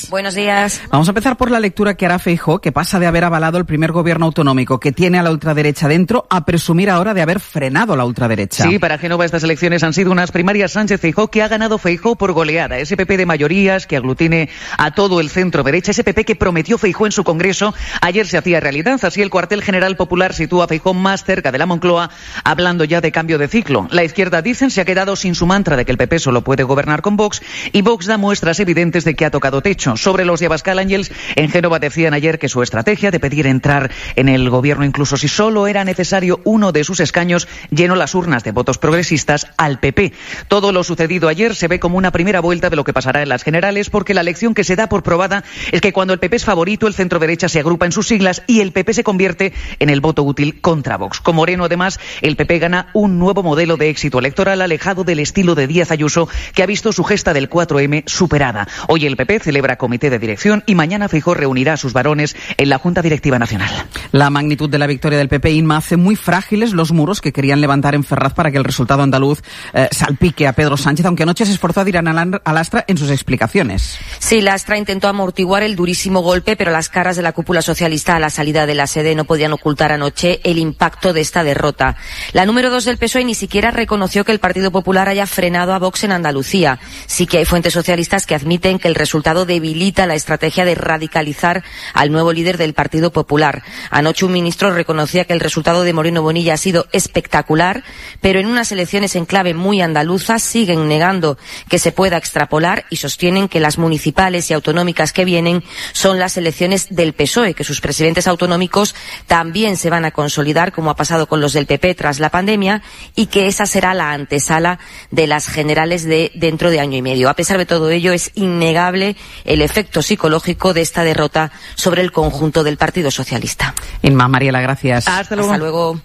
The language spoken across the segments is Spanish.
días. Buenos días. Vamos a empezar por la lectura que hará Feijóo, que pasa de haber avalado el primer gobierno autonómico que tiene a la ultraderecha dentro a presumir ahora de haber frenado la ultraderecha. Sí, para Génova estas elecciones han sido unas primarias Sánchez-Feijóo que ha ganado Feijóo por goleada. Ese PP de mayorías que aglutine a todo el centro derecha, ese PP que prometió Feijóo en su congreso, ayer se hacía realidad. Así el cuartel general popular sitúa a Feijóo más cerca de la Moncloa, hablando ya de cambio de ciclo. La izquierda, dicen, se ha quedado sin su mantra de que el PP solo puede gobernar con Vox, y Vox da muestras evidentes de que ha tocado techo. Sobre los de Abascal Ángels, en Génova decían ayer que su estrategia de pedir entrar en el gobierno incluso si solo era necesario uno de sus escaños llenó las urnas de votos progresistas al PP. Todo lo sucedido ayer se ve como una primera vuelta de lo que pasará en las generales, porque la lección que se da por probada es que cuando el PP es favorito, el centro derecha se agrupa en sus siglas y el PP se convierte en el voto útil contra Vox. Con Moreno, además, el PP gana un nuevo modelo de éxito electoral alejado del estilo de Díaz Ayuso, que ha visto su gesta del 4M superada. Hoy el PP celebra comité de dirección y mañana Feijóo reunirá a sus varones en la Junta Directiva Nacional. La magnitud de la victoria del PP, Inma, hace muy frágiles los muros que querían levantar en Ferraz para que el resultado andaluz salpique a Pedro Sánchez, aunque anoche se esforzó a tirar a Lastra en sus explicaciones. Sí, Lastra intentó amortiguar el durísimo golpe, pero las caras de la cúpula socialista a la salida de la sede no podían ocultar anoche el impacto de esta derrota. La número 2 del PSOE ni siquiera reconoció que el Partido Popular haya frenado a Vox en Andalucía. Sí que hay fuentes socialistas que admiten que el resultado debilita la estrategia de radicalizar al nuevo líder del Partido Popular. Anoche un ministro reconocía que el resultado de Moreno Bonilla ha sido espectacular, pero en unas elecciones en clave muy andaluza siguen negando que se pueda extrapolar y sostienen que las municipales y autonómicas que vienen son las elecciones del PSOE, que sus presidentes autonómicos también se van a consolidar, como ha pasado con los del PP tras la pandemia, y que esa será la antesala de las generales de dentro de año y medio. A pesar de todo ello, es innegable el efecto psicológico de esta derrota sobre el conjunto del Partido Socialista. Inma, Mariela, gracias. Hasta luego.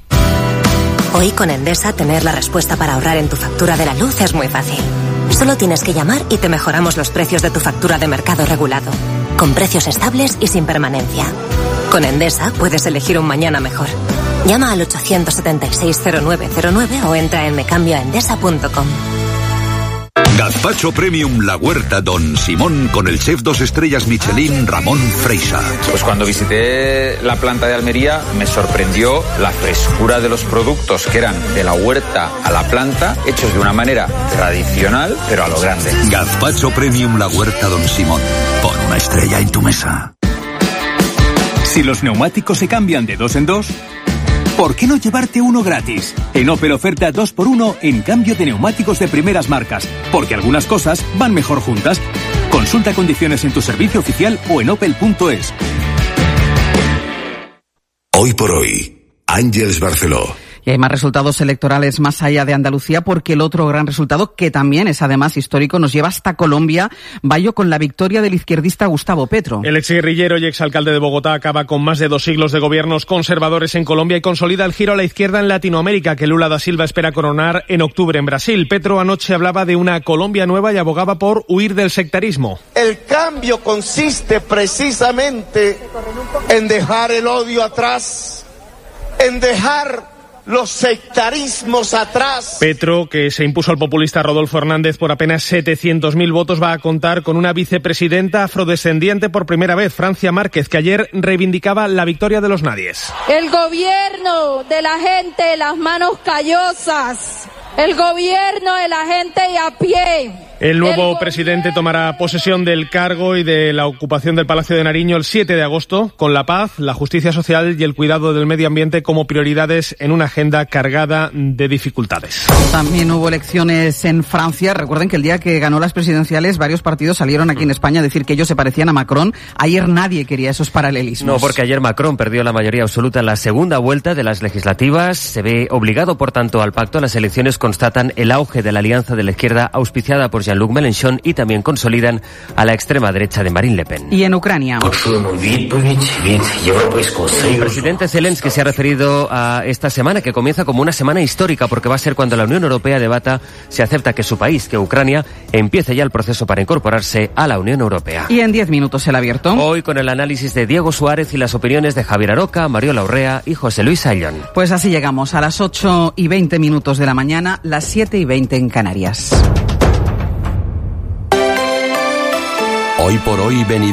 Hoy con Endesa tener la respuesta para ahorrar en tu factura de la luz es muy fácil. Solo tienes que llamar y te mejoramos los precios de tu factura de mercado regulado, con precios estables y sin permanencia. Con Endesa puedes elegir un mañana mejor. Llama al 876-0909 o entra en mecambioaendesa.com. Gazpacho Premium La Huerta Don Simón con el chef 2 estrellas Michelin Ramón Freixa. Pues cuando visité la planta de Almería me sorprendió la frescura de los productos, que eran de la huerta a la planta, hechos de una manera tradicional, pero a lo grande. Gazpacho Premium La Huerta Don Simón. Pon una estrella en tu mesa. Si los neumáticos se cambian de 2 en 2, ¿por qué no llevarte uno gratis? En Opel oferta 2x1 en cambio de neumáticos de primeras marcas, porque algunas cosas van mejor juntas. Consulta condiciones en tu servicio oficial o en opel.es. Hoy por hoy, Ángels Barceló. Y hay más resultados electorales más allá de Andalucía, porque el otro gran resultado, que también es además histórico, nos lleva hasta Colombia. Bayo, con la victoria del izquierdista Gustavo Petro. El exguerrillero y exalcalde de Bogotá acaba con más de 2 siglos de gobiernos conservadores en Colombia y consolida el giro a la izquierda en Latinoamérica, que Lula da Silva espera coronar en octubre en Brasil. Petro anoche hablaba de una Colombia nueva y abogaba por huir del sectarismo. El cambio consiste precisamente en dejar el odio atrás, en dejar los sectarismos atrás. Petro, que se impuso al populista Rodolfo Hernández por apenas 700.000 votos, va a contar con una vicepresidenta afrodescendiente por primera vez, Francia Márquez, que ayer reivindicaba la victoria de los nadies. El gobierno de la gente de las manos callosas, el gobierno de la gente de a pie. El nuevo presidente tomará posesión del cargo y de la ocupación del Palacio de Nariño el 7 de agosto, con la paz, la justicia social y el cuidado del medio ambiente como prioridades en una agenda cargada de dificultades. También hubo elecciones en Francia. Recuerden que el día que ganó las presidenciales, varios partidos salieron aquí en España a decir que ellos se parecían a Macron. Ayer nadie quería esos paralelismos. No, porque ayer Macron perdió la mayoría absoluta en la segunda vuelta de las legislativas. Se ve obligado, por tanto, al pacto. Las elecciones constatan el auge de la alianza de la izquierda auspiciada por Jean-Luc Mélenchon y también consolidan a la extrema derecha de Marine Le Pen. Y en Ucrania. El presidente Zelensky se ha referido a esta semana, que comienza como una semana histórica, porque va a ser cuando la Unión Europea debata si acepta que su país, que Ucrania, empiece ya el proceso para incorporarse a la Unión Europea. Y en 10 minutos el abierto. Hoy con el análisis de Diego Suárez y las opiniones de Javier Aroca, Mariola Urrea y José Luis Ayllón. Pues así llegamos a las 8:20 de la mañana, las 7:20 en Canarias. Hoy por hoy,